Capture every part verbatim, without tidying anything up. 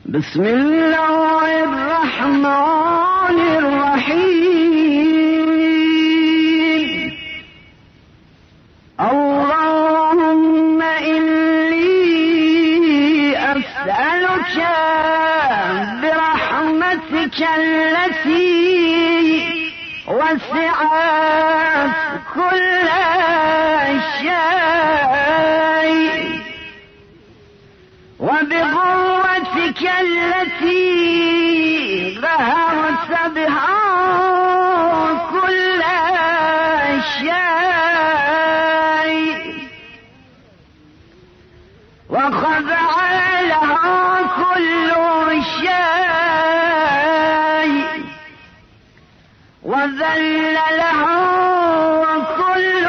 بسم الله الرحمن الرحيم. اللهم إني أسألك برحمتك التي وسعت كل شيء وبقوتك التي ظهرت بها كل شيء وخضع لها كل شيء وذل لها كل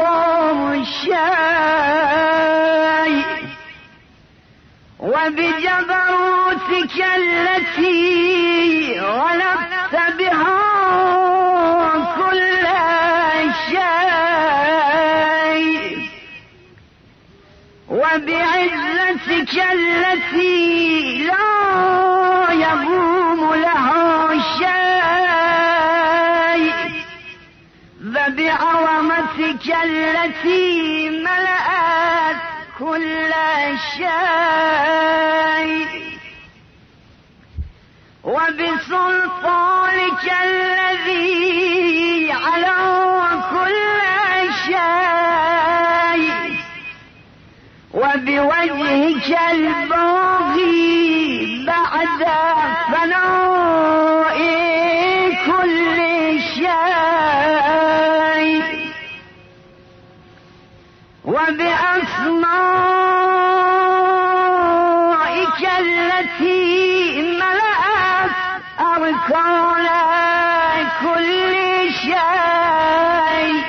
شيء وبجبروتك التي غلبت بها كل شيء وبعزتك التي لا يقوم لها شيء وبعظمتك التي ملأت كل شيء وبسلطانك الذي على كل شيء وبوجهك الباغي بعد فناء كل شيء وبأسمائك التي ملأت أركان كل شيء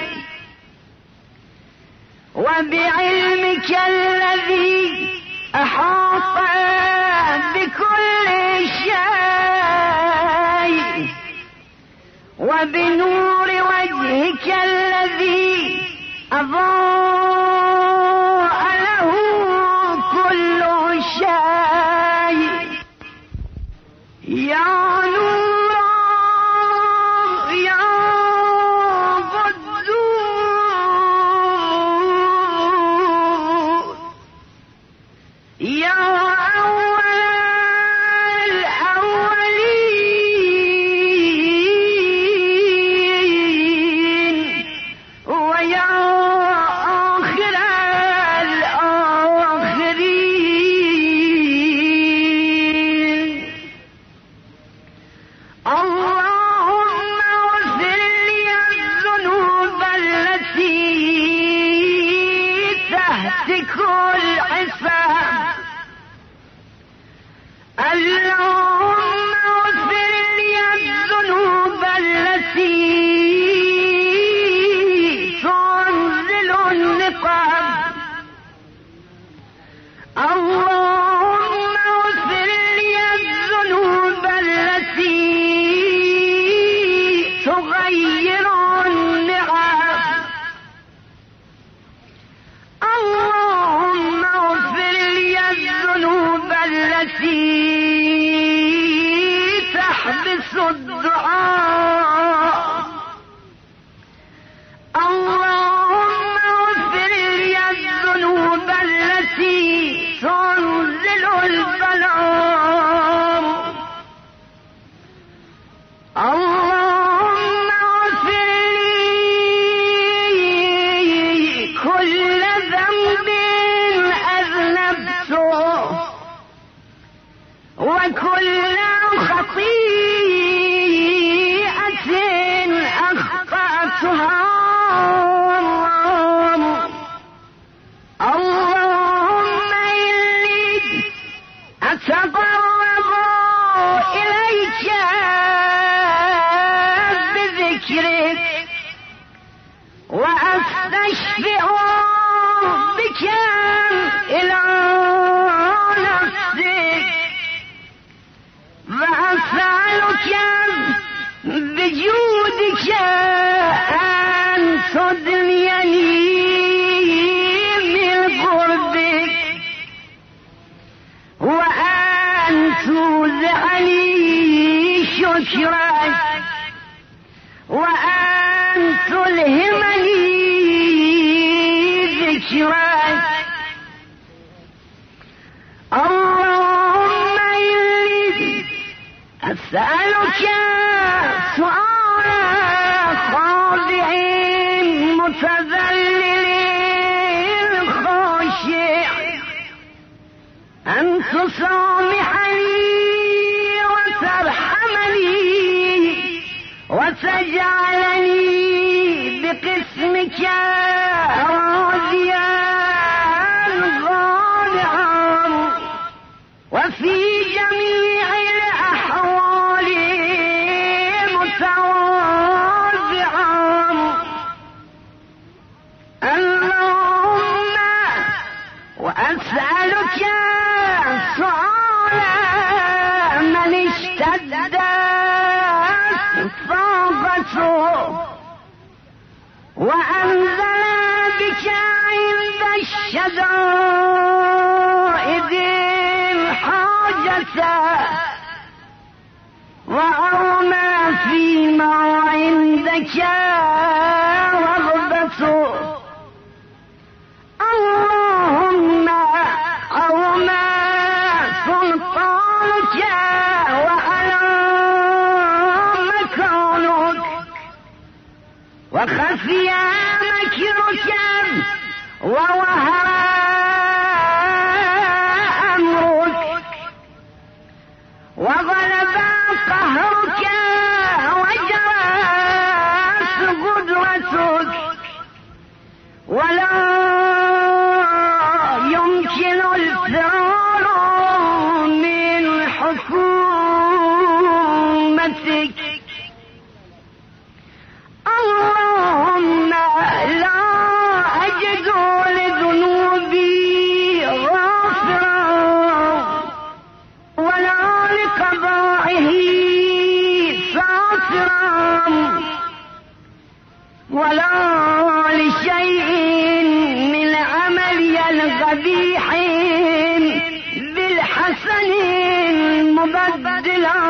وبعلمك الذي أحاط بكل شيء وبنور وجهك الذي أضاء له كل شيء يا نور يا قدوس يا أول الأولين ويا آخر الآخرين. اللهم اغفر لي الذنوب التي تهتك العصام. اللهم اغفر لي الذنوب التي تنزل النقم. اللهم اغفر لي الذنوب التي تغير النعم. اللهم اغفر لي الذنوب التي تحبس الدعاء. اللهم اغفر لي الذنوب التي تنزل البلاء. اللهم اغفر لي كل ذنب أذنبته وأن توزعني شكرك وأن تلهمني ذكرك. اللهم إني أسألك سؤال خاضع متذلل خاشع أن تسامحني وترحمني وتجعلني بقسمك راضيا غانعا وفي جميع الأحوال متواضعا. اللهم وأسألك سؤال من اشتدت طاقته وأنزل بك عند الشدائد الحاجة وأرمى فيما عندك رغبته. اللهم أرمى سلطانك وعلى مكانك وخفي مكرك ووهى أمرك وغلب قهرك وجرت قدرتك ولا يمكن الفرار من حكومتك. اللهم لا أجد لذنوبي غافرا ولا لقضائه ساترا ولا لشيء من عملي القبيح بالحسن مبدلا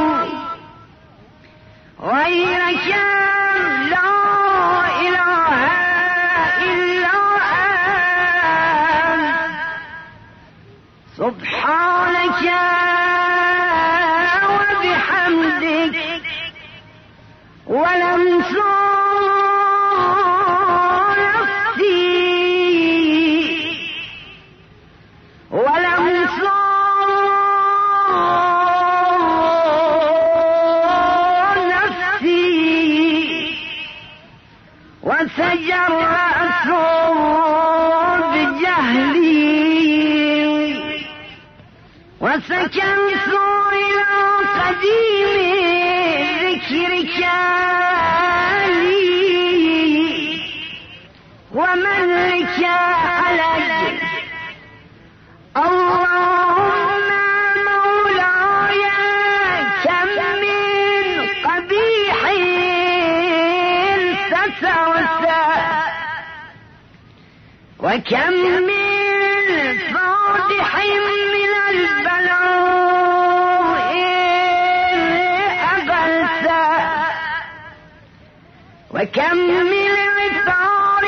غيرك لا إله إلا أنت سبحانك وبحمدك ولم وتجرأت بجهلي وسكنت إلى قديم ذكرك لي ومنك علي. اللهم مولاي كم من قبيح سترته وكم من فاضح من البلاء أغلته وكم من عثار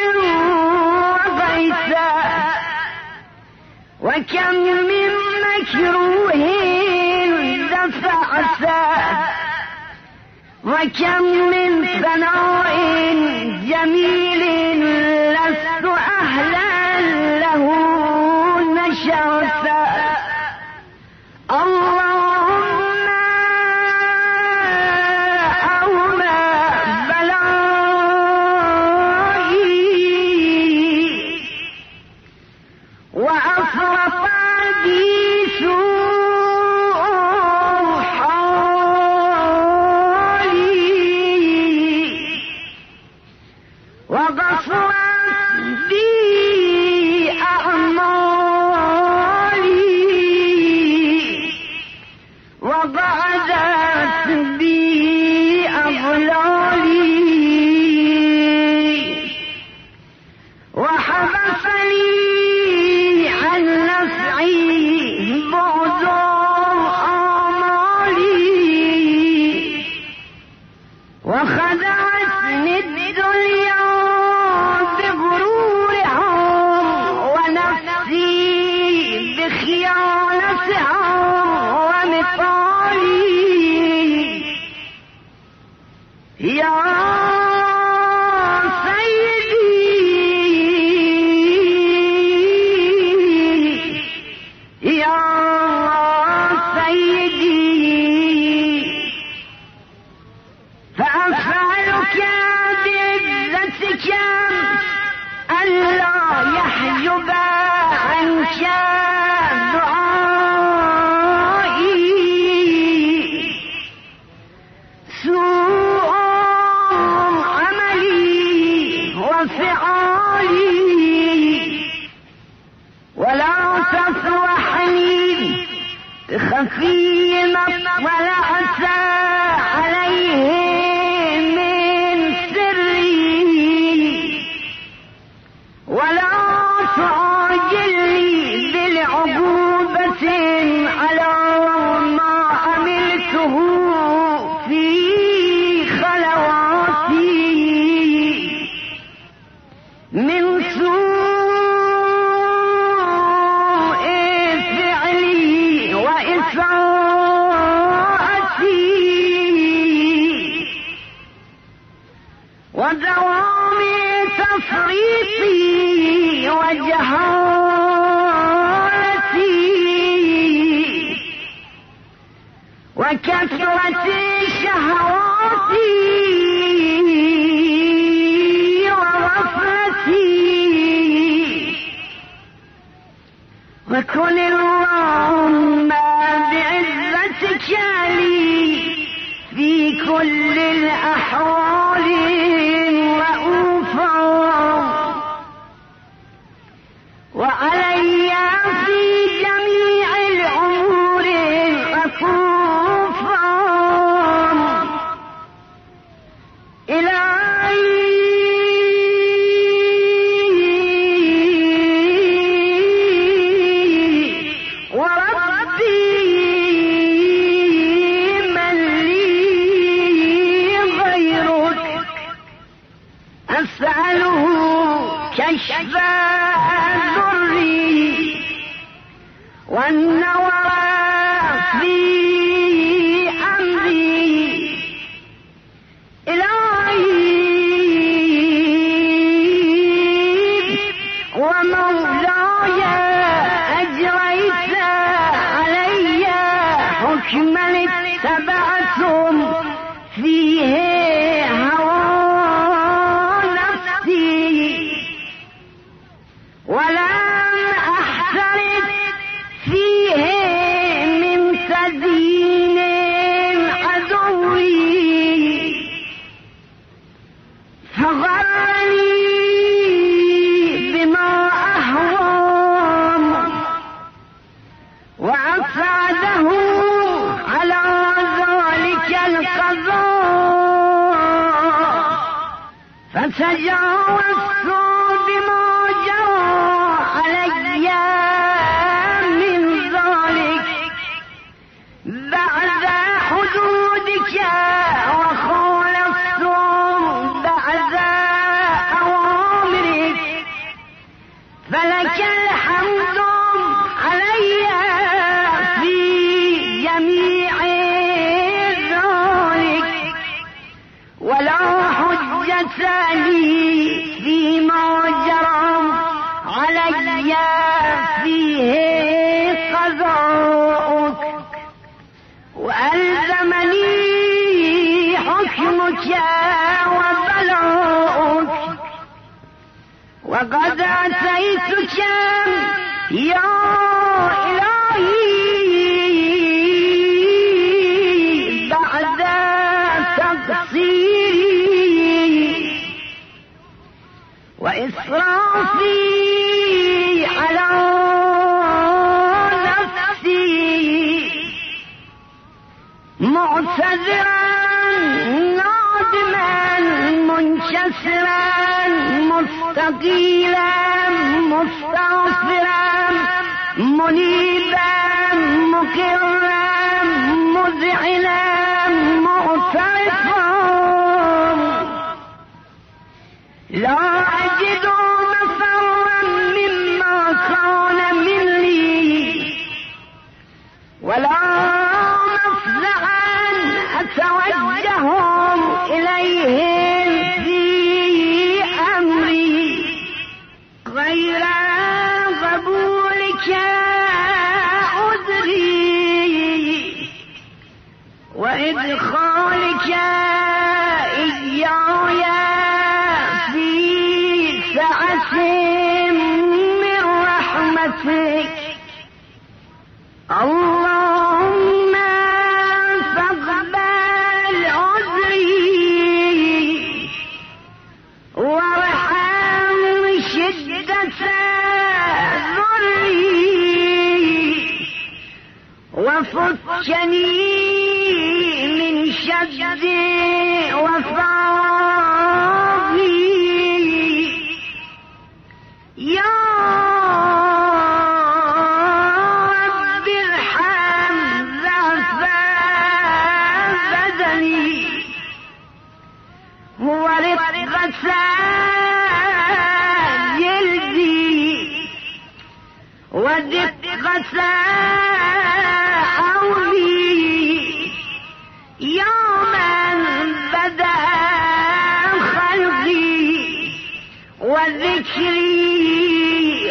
وغيثه وكم من مكروه دفعته وكم من ثناء جميل لست أهلا له نشرته. اللهم أومى بلائي وأفرط بي سوء حالي وغفرت بي أعمالي خفي ولا عسى عليه من سري ولا تعجلني بالعقوبة على ما عملته في خلواتي من سوء فعلي وإساءتي ودوام تفريطي وجهالتي وكثرة شهواتي وغفلتي وكن اللهم بعزتك لي في كل الأحوال رؤوفا وعلي في جميع الأمور رؤوفا إلهي وربي من لي غيرك أسأله كشف ضري والنور في أمري إلهي ومولاي أجريت علي حكما اتبعتم فيه هوى نفسي ولم أحترف فيه من تزيين عدوي فغرني بما أهوام وأسعده على ذلك القضاء فتجاوزت بما جرى علي من ذلك بعد حدودك وخالفت بعد أوامرك فلك الحمد علي في جميع ذلك ولا حجة لي فيما جرى علي فيه قضاؤك وألزمني حكمك وبلاؤك وقد أتيتك يا إلهي بعد تقصيري وإسرافي على نفسي معتذرا نادما منكسرا مستقيلا مستغفرا منيبا مقرا مذعنا معترفا لا أجد مفرا مما كان مني ولا مفزعا أتوجه إليهم في أمري غير قبولك عذري وإدخالك إياي في سعة من رحمتك اللهم فاقبل عذري وارحم شدة ضري وفكني من شد وفاضي يا رب ارحم ضعف بدني ورقة جلدي ودقة عوني يا من بدأ خلقي وذكري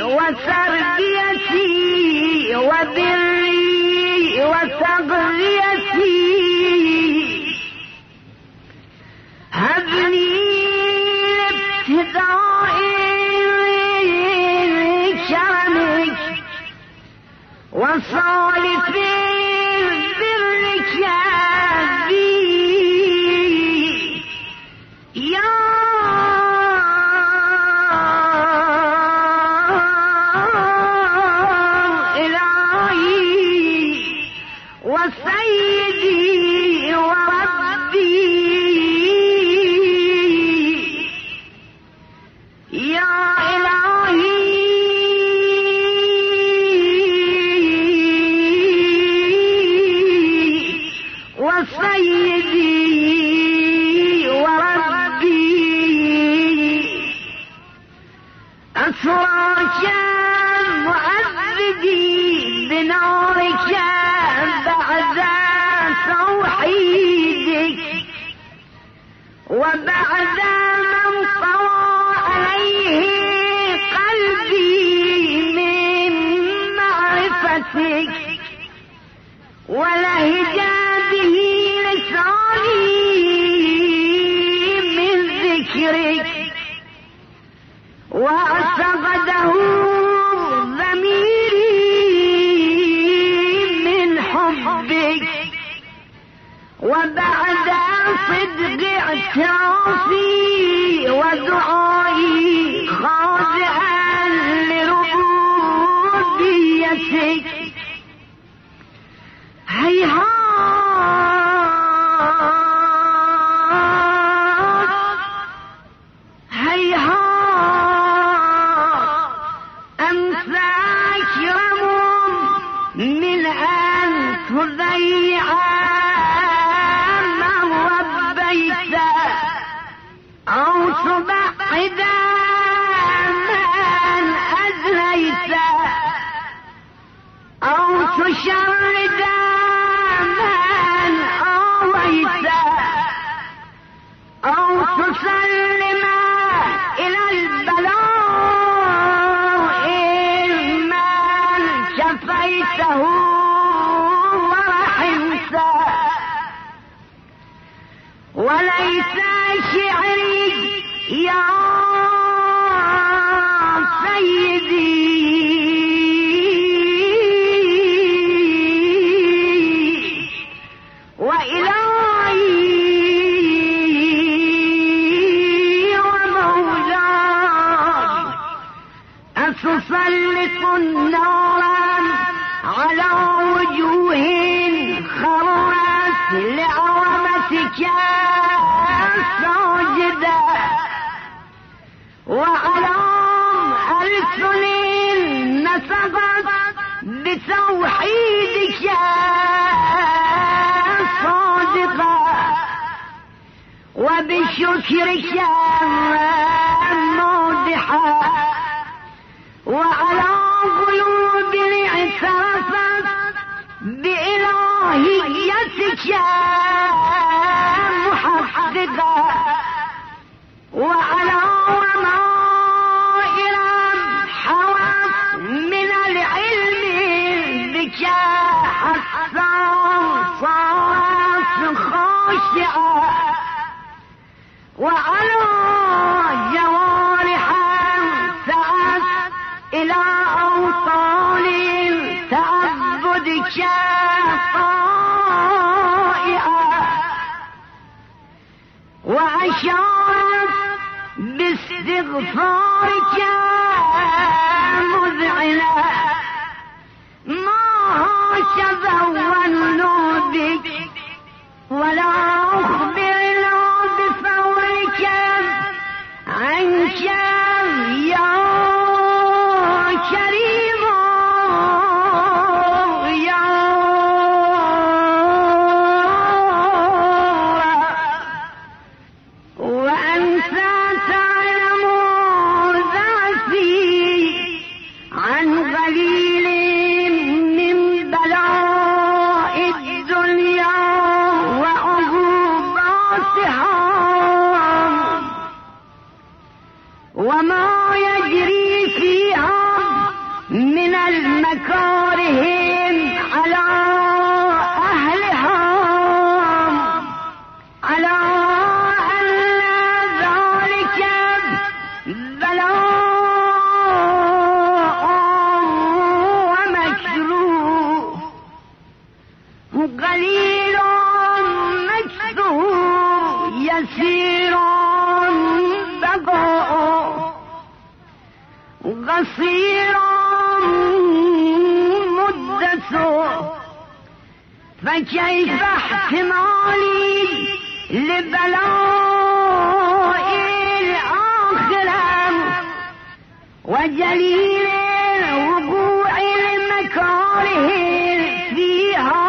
وتربيتي وبري وتغذيتي هبني ابتداء كرمك وصالف برك بي يا إلهي وسيدي وربي يا إلهي وسيدي وربي أسراك مؤذدي بنارك بعد توحيدك وبعد من طوى عليه قلبي من معرفتك ولهجا به لساني من ذكرك واعتقده ضميري من حبك وبعد صدق اعترافي ودعائي خاضعا لربوبيتك هيهات هيهات أنت أكرم من أن تضيع من ربيت أو تبعد من أذنيت أو تشرد من آويت أو تسلم إلى البلاء من شفيته ورحمته وليس شعري يا سيدي وإلهي ومولاي أتسلط النار على وجوه خرت لعظمتك ساجدة وعلى ألسن نسبت بتوحيدك صادقة وبشكرك مودحة وعلى قلوب اعترفت بإلهيتك محققة وعلى ضمائر حوت من العلم بك حتى صارت خاشعة وعلى جوارح سعت إلى أوطان تعبدك طائعة وأشارت باستغفارك مذعنة ما هكذا قليل مكسور يسير بقاء قصير مدته فكيف احتمالي لبلاء الآخرة وجليل وقوع المكاره فيها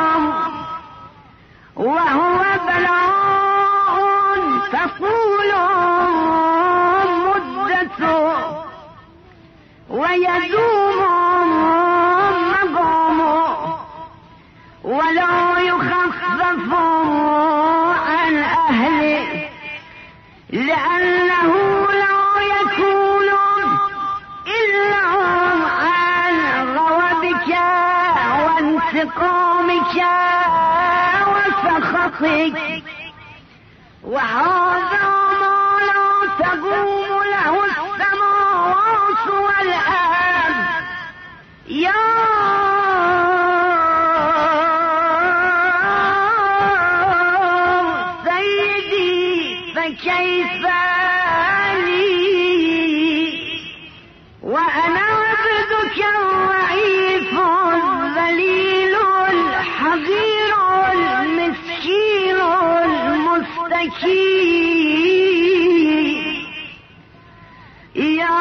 وهو بلاء تطول مدته ويدوم مقامه ولا يخفف عن أهله لأنه لا يكون إلا عن غضبك وانتقامك وسخطك وهذا ما لا تقوم له السماوات والأرض يا كيف لي وأنا عبدك الضعيف الذليل الحقير المسكين المستكين يا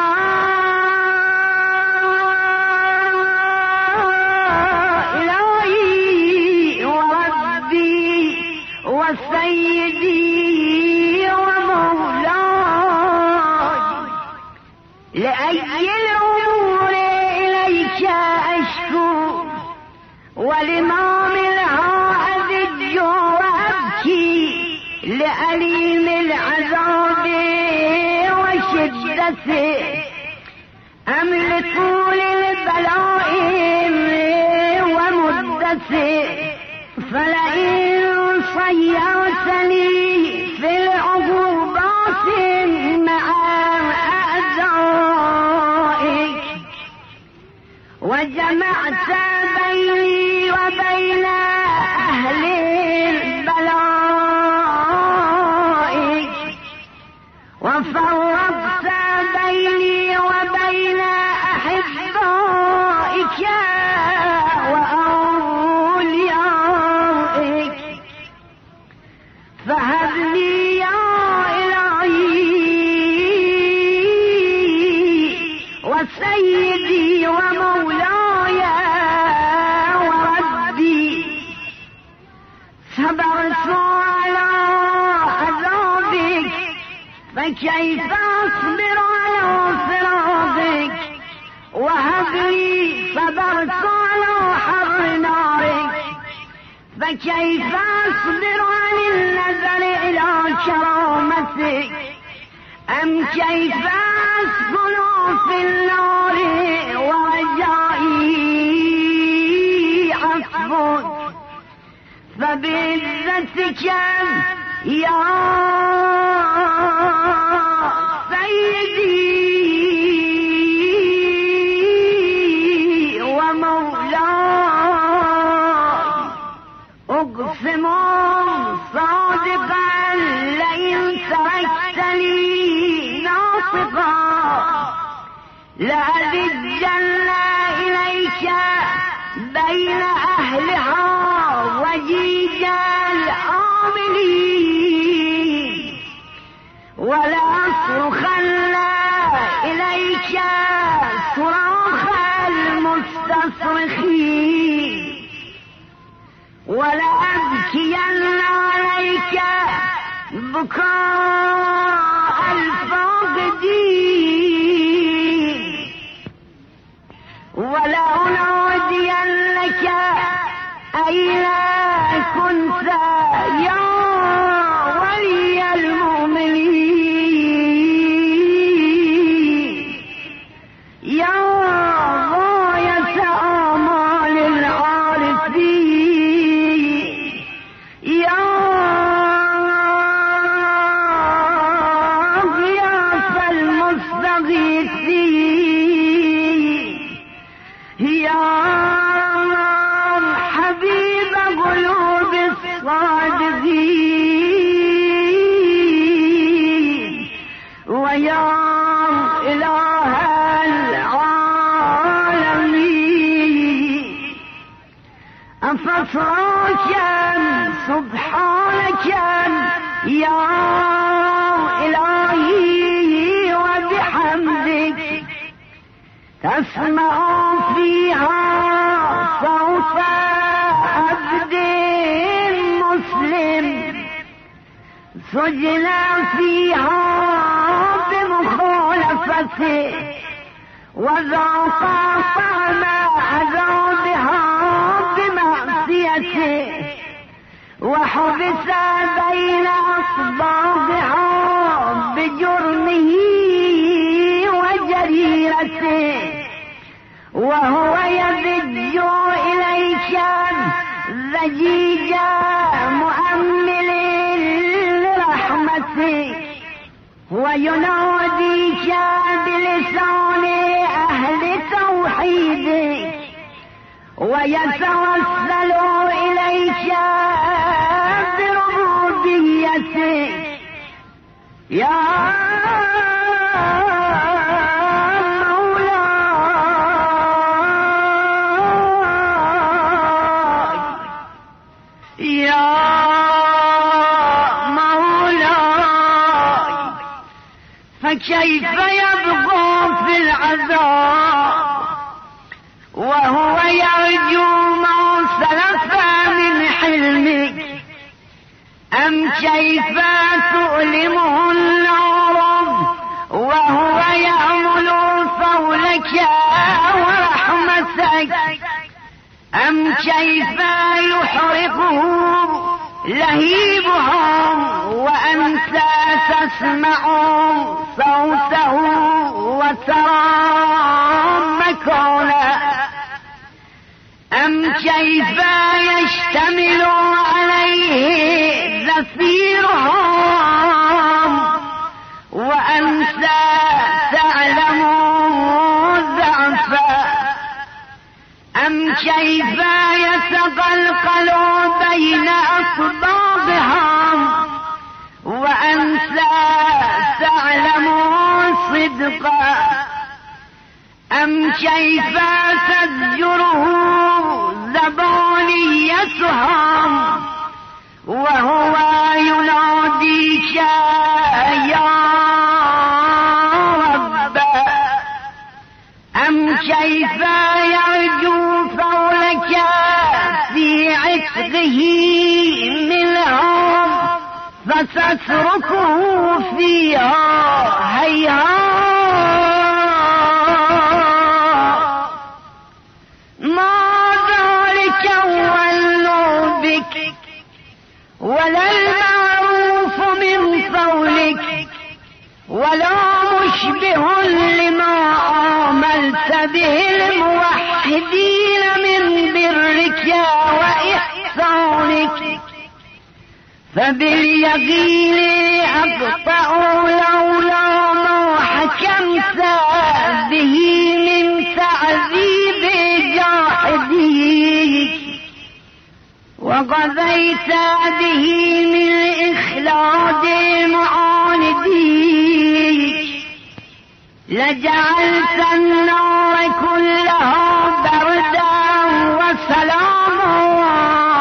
إلهي وربي وسيدي لأي الأمور إليك أشكو ولما منها أذج وأبكي لأليم العذاب وشدته أم لطول البلاء ومدته فلئن صيرتني في العقوبات مع أعدائك وجمعت بيني وبين أهل البلاء وفرقت بيني وبين أحبائك وأوليائك فهب لي يا وسيدي ومولاي وربي صبرت على عذابك فكيف أصبر على فراقك وهب لي صبرت على حر نارك فكيف أصبر عن النظر إلى كرامتك أم كيف أسكن في النار ورجائي عصفك فبعزتك يا سيدي ومولاي أقسم صادقا لئن تركتني ناطقا لأذجن إليك بين أهلها وجيج العاملين ولأصرخن إليك صراخ المستصرخين ولأبكين عليك بكاء الفاقدين ولأنادينك أين كنت يا ولي المؤمنين يا غاية آمال العارفين يا غياث المستغيثين يا حبيب أفصاكا سبحانك يا إلهي وبحمدك تسمع فيها صوت عبد مسلم سجن فيها بمخالفته وذاق طعم عذابها بمعصيته وحبس بين أصباغها بجرمه وجريرته وهو يبج إليك ذجيج مؤمل لرحمته ويناديك بلسان أهل توحيدك ويتوسل إليك بربوبيتك يا فكيف يبقى في العذاب وهو يرجو ما سلف من حلمك أم كيف تؤلمه النار وهو يأمل فولك ورحمتك أم كيف يحرقه لهيبهم وأنت تسمع صوته وترى مكانه أم كيف يشتمل عليه زفيرهم وأنت تعلم ضعفه أم كيف يتقلقل بين أصباغهم وأنت تعلم صدقا أم كيف تزجره زبانيتهم وهو يناديك يا رب أم كيف يرجو فولك في عتقه منهم فتتركه فيها هيهات ما ذلك ولوا بك ولا المعروف من قولك ولا مشبه لما عاملت به الموحدين من برك وإحسانك فباليقين أقطع لولا ما حكمت به من تعذيب جاحديك وقضيت به من إخلاد معانديك لجعلت النار كلها بردا وسلاما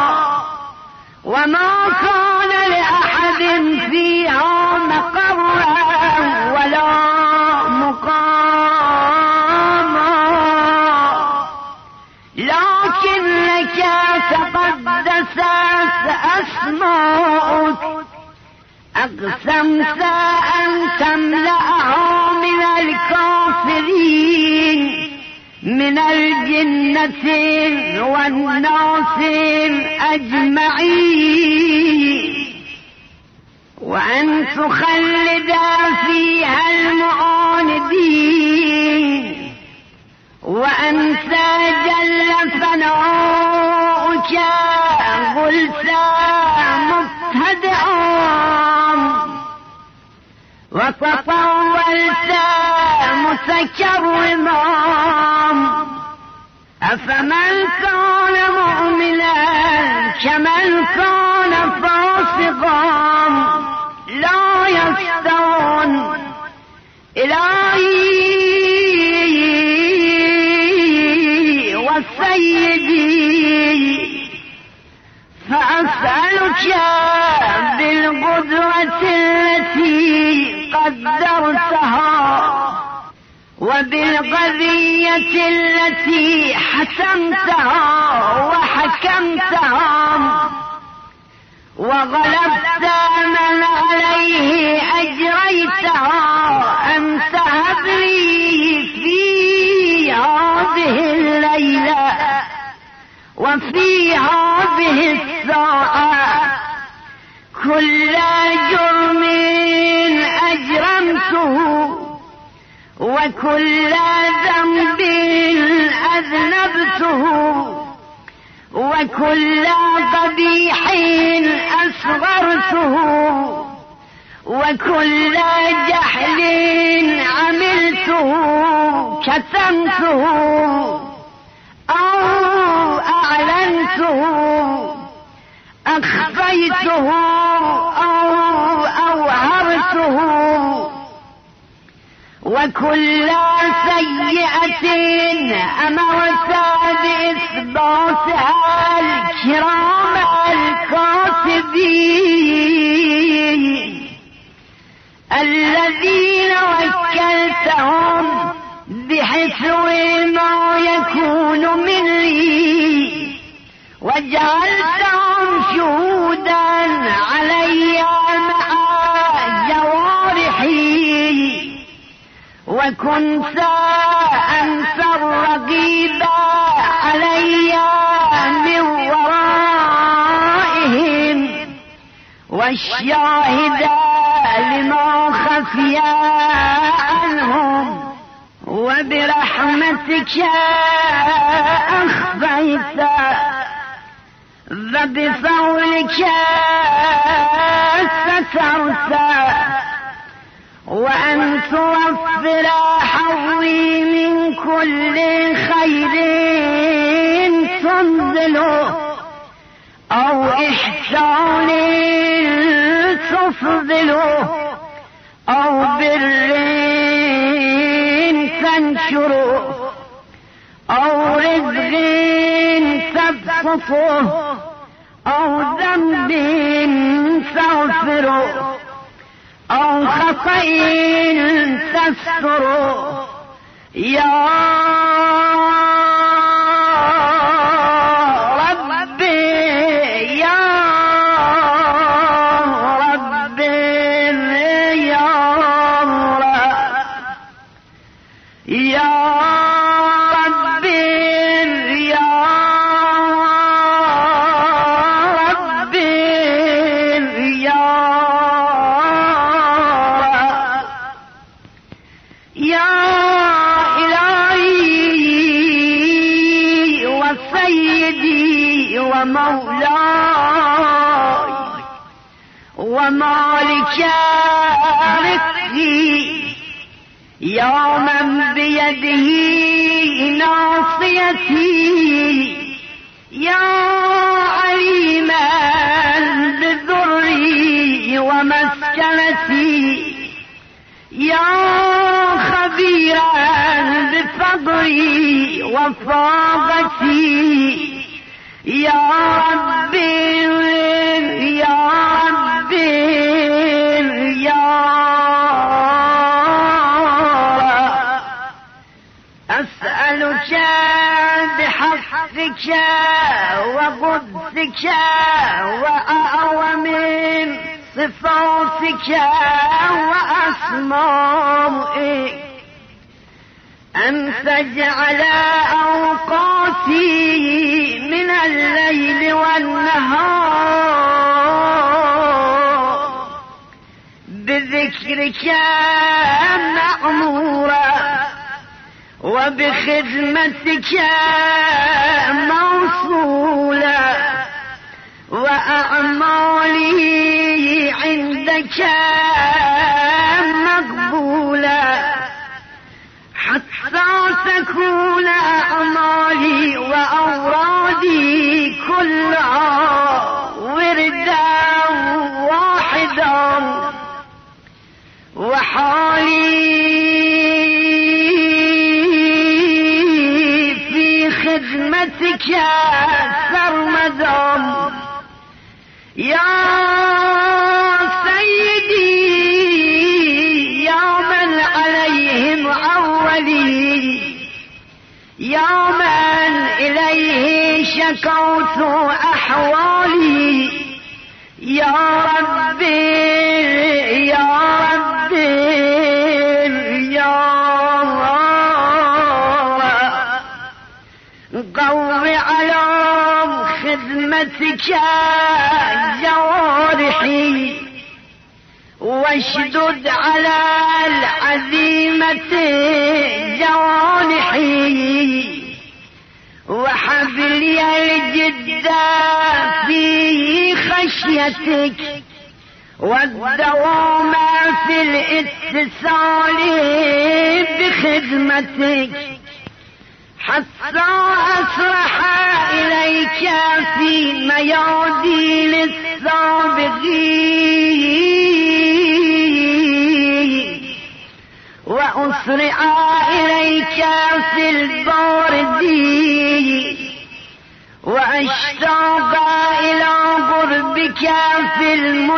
وما كان لأحد فيها مقرا ولا مقاما لكنك تقدست أسماؤك أقسمت أن تملأها من الكافرين من الجنة والناس أجمعين وأن تخلد فيها المعاندين وأنت جل ثناؤك قلت مبتدئا وتطولت متكرما أفمن كان مؤمنا كمن كان فاسقا لا يستوون إلهي وسيدي أسألك بالقدرة التي قدرتها وبالقضية التي حسمتها وحكمتها وغلبت من عليه أجريتها أن تهب لي في هذه الليلة وفي هذه الساعة كل جرم أجرمته وكل ذنب أذنبته وكل قبيح أصغرته وكل جحل عملته كتمته أو أعلنته أخفيته أو أوهرته وكل سيئة أمرت بإثباتها الكرام الكاتبين الذين وكلتهم بحفظ ما يكون مني وجعلتهم شهودا علي مع جوارحي وكنت أنت الرقيب علي من ورائهم والشاهد لما خفي عنهم وبرحمتك أخفيت وبفضلك سترت وأن توفر حظي من كل خير تنزله أو إحسان تفضله أو بر تنشره أو رزق تبسطه أو ذنب تغفره أو خطأ تستره يا ربي يا ربي يا رب يا ومولاي ومالك رزقي يا من بيده ناصيتي يا عليما بذري ومسكنتي يا خبيرا بفضلي وفاقتي يا ربي يا ربي يا رب أسألك بحقك وقدسك وأعظم صفاتك وأسمائك أن تجعل أوقاتي من الليل والنهار بذكرك مأمورا وبخدمتك موصولا وأعمالي عندك مقبولا حتى تكون أعمالي وأورادي كلها وردا واحدا وحالي في خدمتك سرمدا يا سيدي يا من عليهم أولي، يا من إليه شكوت أحوالي، يا ربي يا ربي يا قوي على خدمتك جوارحي، واشدد على العزيمة جوانحي، وحبلي الجد في خشيتك، والدوام في الاتصال بخدمتك، حتى أسرح إليك في ميادين السابقين، وأسرع إليك في الباردين، وأشتاق إلى قربك في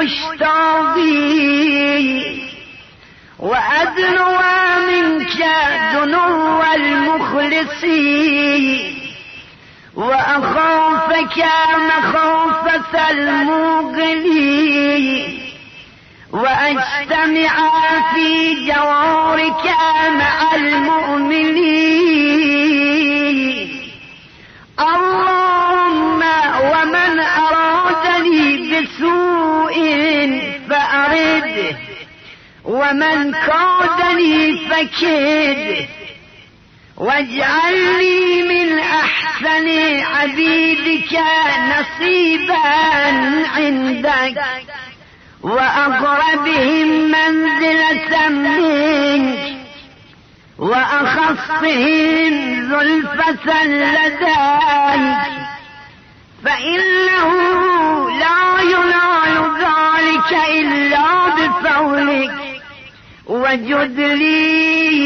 المشتاقين، وأدنو منك دنو المخلصين، وأخافك مخافة الموقنين، وأجتمع في جوارك مع المؤمنين. اللهم ومن أرادني بسوء فأرده، ومن كادني فكده، واجعل لي من أحسن عبيدك نصيبا عندك، وأقربهم منزلة منك، وأخصهم زلفة لديك، فإنه لا ينال ذلك إلا بفضلك، وجد لي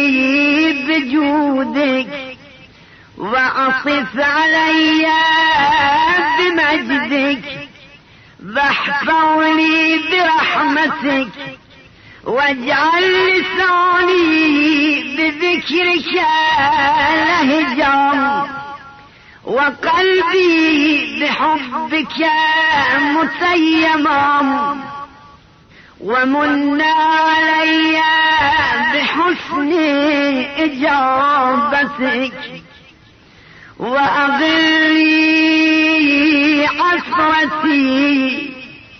بجودك، وعطف علي بمجدك، واحفظني برحمتك، واجعل لساني بذكرك لهجا، وقلبي بحبك متيما، ومن علي بحسن إجابتك، وأغلي عثرتي،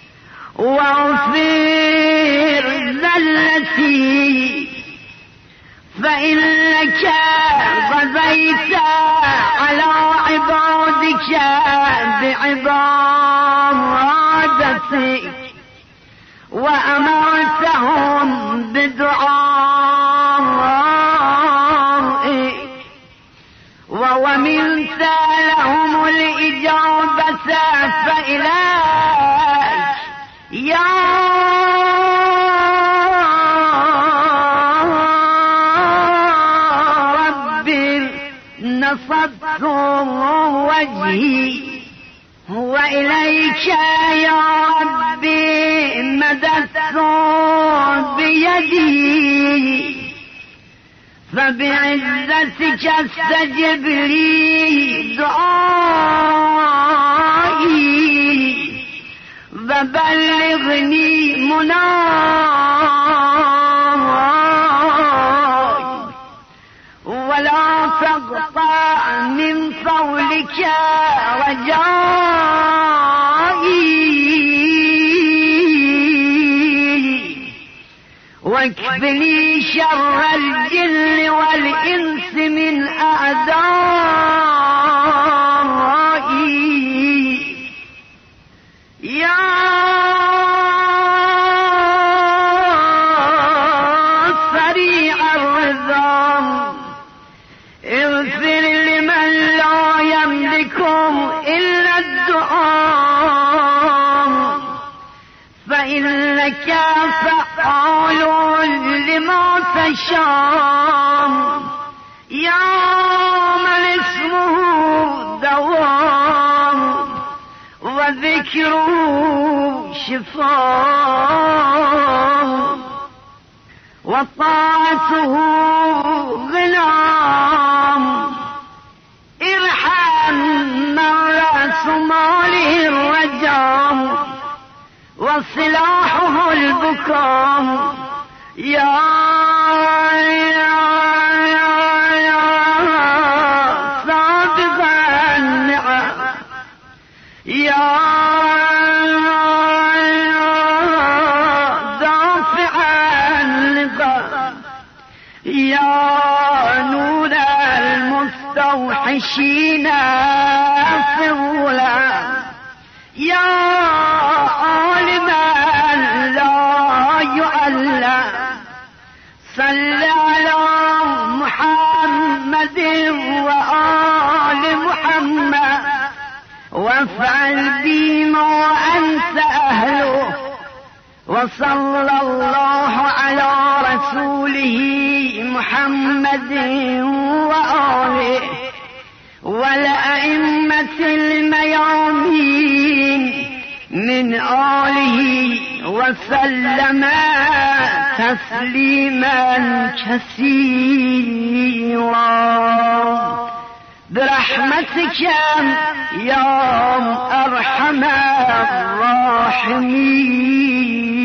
واغفر ذلتي، فإنك غزيت على عبادك بعبادتك، وأمرتهم بدعائك، وومنت لهم الإجابة، فإليك يا رب نصبت وجهي، وإليك يا ربي مددت بيدي، فبعزتك استجب لي دعائي، وبلغني مناي، ولا تقطع من قولك رجائي، واكفني شر الجن والإنس من أعدائي. يا سريع الرضا اغفر لمن لا يملكهم إلا الدعاء، فإنك فعال لما تشاء، يا من اسمه دوام وذكره شفاء وطاعته غنام ارحم من رأس ماله الرجام وصلاحه البكام يا يا يا يا صادق النعم يا دافع النقم يا نور المستوحشين في الظلام يا عالما لا يعلم صل على محمد وآل محمد وافعل بما أنت أهله وصلى الله على رسوله محمد وآله والأئمة الميامين من آله وسلم تسليما كثيرا برحمتك يا أرحم الراحمين.